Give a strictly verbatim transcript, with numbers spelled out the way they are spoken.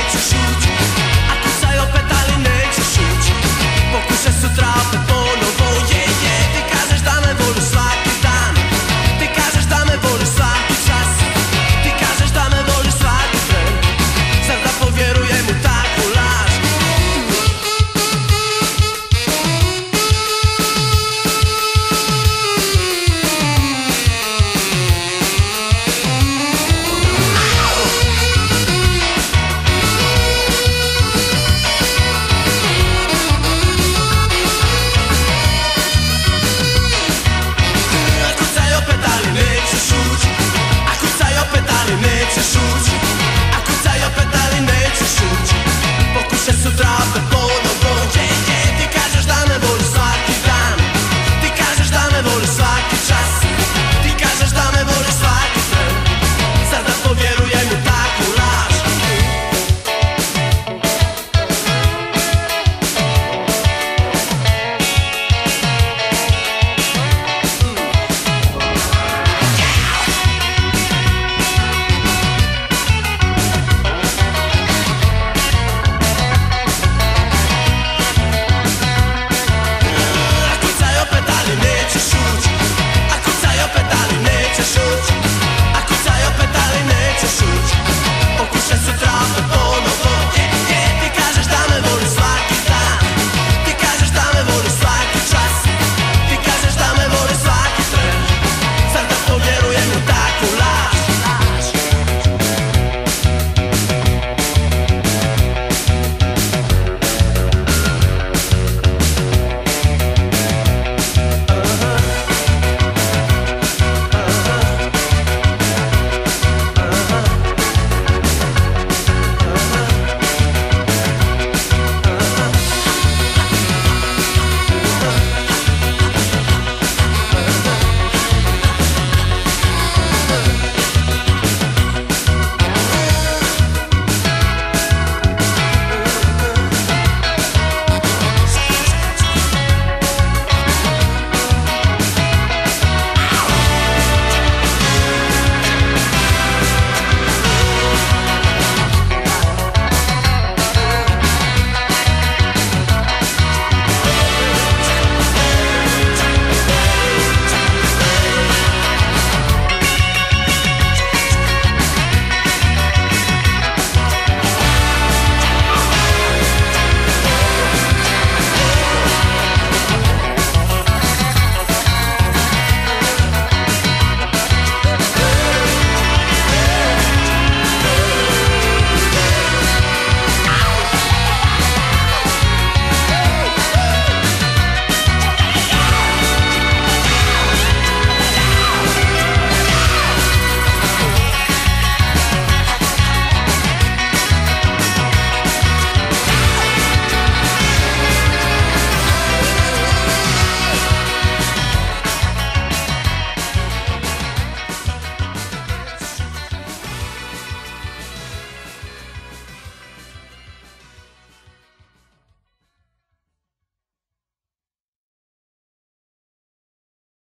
nećeš ući. A kucaj opet ali nećeš ući. Pokušaj sutra opet ponovo, je, je. Ti kažeš da me voliš svaki dan, ti kažeš da me voliš svaki čas, ti kažeš da me voliš svaki tren. Zar da povjerujem u takvu laž? Nećeš ući, a kucaj opet ali nećeš ući. Pokušaj sutra opet